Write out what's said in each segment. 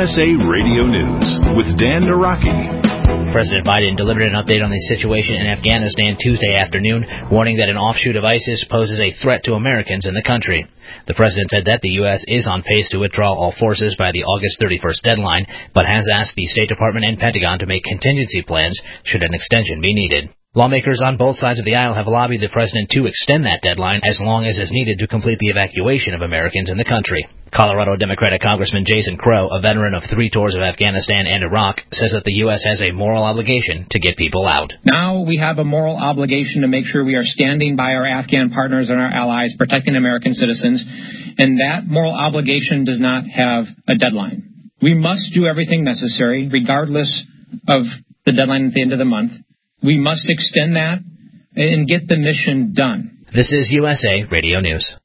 USA Radio News with Dan Naraki. President Biden delivered an update on the situation in Afghanistan Tuesday afternoon, warning that an offshoot of ISIS poses a threat to Americans in the country. The president said that the U.S. is on pace to withdraw all forces by the August 31st deadline, but has asked the State Department and Pentagon to make contingency plans should an extension be needed. Lawmakers on both sides of the aisle have lobbied the president to extend that deadline as long as is needed to complete the evacuation of Americans in the country. Colorado Democratic Congressman Jason Crow, a veteran of 3 tours of Afghanistan and Iraq, says that the U.S. has a moral obligation to get people out. Now we have a moral obligation to make sure we are standing by our Afghan partners and our allies, protecting American citizens, and that moral obligation does not have a deadline. We must do everything necessary, regardless of the deadline at the end of the month. We must extend that and get the mission done. This is USA Radio News.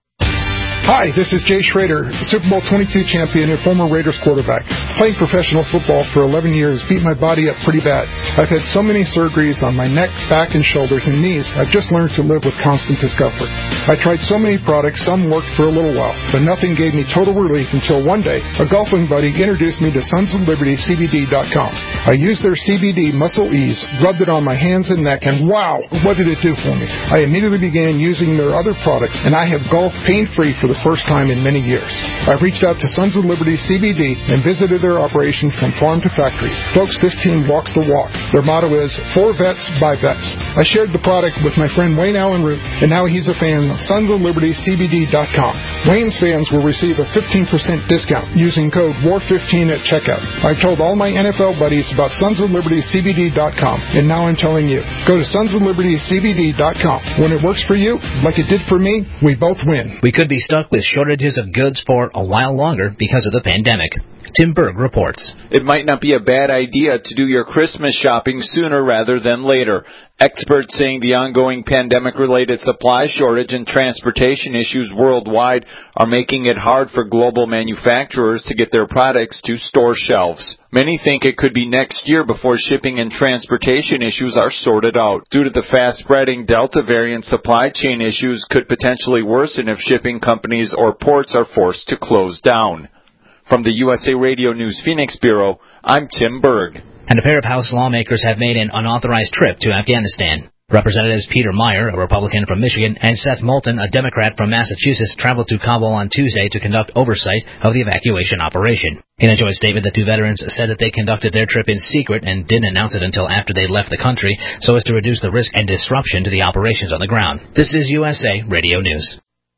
Hi, this is Jay Schrader, Super Bowl 22 champion and former Raiders quarterback. Playing professional football for 11 years beat my body up pretty bad. I've had so many surgeries on my neck, back, and shoulders and knees, I've just learned to live with constant discomfort. I tried so many products, some worked for a little while, but nothing gave me total relief until one day, a golfing buddy introduced me to SonsOfLibertyCBD.com. I used their CBD Muscle Ease, rubbed it on my hands and neck, and wow, what did it do for me? I immediately began using their other products, and I have golfed pain-free for the first time in many years. I've reached out to Sons of Liberty CBD and visited their operation from farm to factory. Folks, this team walks the walk. Their motto is, for vets, by vets. I shared the product with my friend Wayne Allen Root, and now he's a fan of SonsOfLibertyCBD.com. Wayne's fans will receive a 15% discount using code WAR15 at checkout. I've told all my NFL buddies about SonsOfLibertyCBD.com, and now I'm telling you. Go to SonsOfLibertyCBD.com. When it works for you, like it did for me, we both win. We could be stuck with shortages of goods for a while longer because of the pandemic. Tim Berg reports. It might not be a bad idea to do your Christmas shopping sooner rather than later. Experts saying the ongoing pandemic-related supply shortage and transportation issues worldwide are making it hard for global manufacturers to get their products to store shelves. Many think it could be next year before shipping and transportation issues are sorted out. Due to the fast-spreading Delta variant, supply chain issues could potentially worsen if shipping companies or ports are forced to close down. From the USA Radio News Phoenix Bureau, I'm Tim Berg. And a pair of House lawmakers have made an unauthorized trip to Afghanistan. Representatives Peter Meyer, a Republican from Michigan, and Seth Moulton, a Democrat from Massachusetts, traveled to Kabul on Tuesday to conduct oversight of the evacuation operation. In a joint statement, the two veterans said that they conducted their trip in secret and didn't announce it until after they left the country so as to reduce the risk and disruption to the operations on the ground. This is USA Radio News.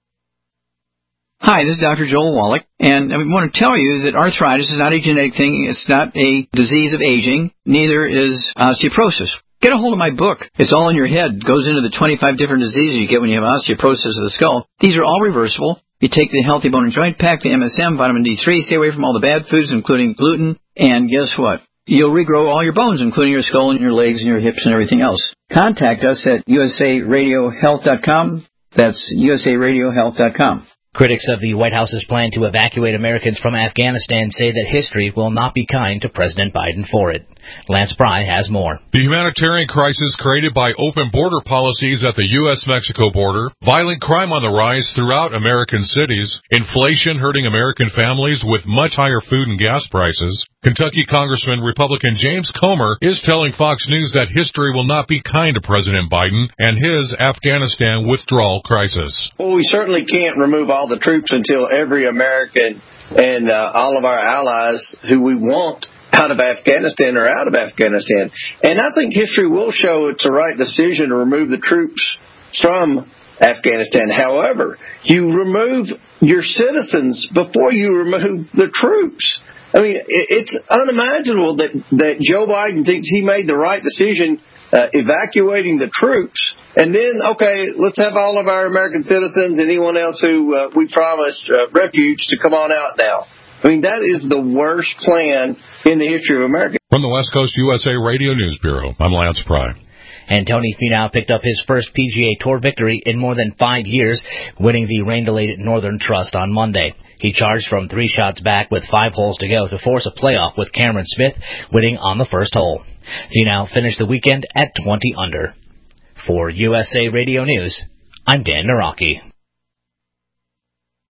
Hi, this is Dr. Joel Wallach, and I want to tell you that arthritis is not a genetic thing. It's not a disease of aging. Neither is osteoporosis. Get a hold of my book. It's all in your head. It goes into the 25 different diseases you get when you have osteoporosis of the skull. These are all reversible. You take the Healthy Bone and Joint Pack, the MSM, vitamin D3, stay away from all the bad foods, including gluten, and guess what? You'll regrow all your bones, including your skull and your legs and your hips and everything else. Contact us at usaradiohealth.com. That's usaradiohealth.com. Critics of the White House's plan to evacuate Americans from Afghanistan say that history will not be kind to President Biden for it. Lance Pry has more. The humanitarian crisis created by open border policies at the U.S.-Mexico border, violent crime on the rise throughout American cities, inflation hurting American families with much higher food and gas prices. Kentucky Congressman Republican James Comer is telling Fox News that history will not be kind to President Biden and his Afghanistan withdrawal crisis. Well, we certainly can't remove all the troops until every American and all of our allies who we want out of Afghanistan or out of Afghanistan. And I think history will show it's the right decision to remove the troops from Afghanistan. However, you remove your citizens before you remove the troops. I mean, it's unimaginable that Joe Biden thinks he made the right decision evacuating the troops, and then, okay, let's have all of our American citizens and anyone else who we promised refuge to come on out now. I mean, that is the worst plan in the history of America. From the West Coast USA Radio News Bureau, I'm Lance Pry. And Tony Finau picked up his first PGA Tour victory in more than 5 years, winning the rain-delayed Northern Trust on Monday. He charged from 3 shots back with 5 holes to go to force a playoff with Cameron Smith, winning on the first hole. Finau finished the weekend at 20 under. For USA Radio News, I'm Dan Naraki.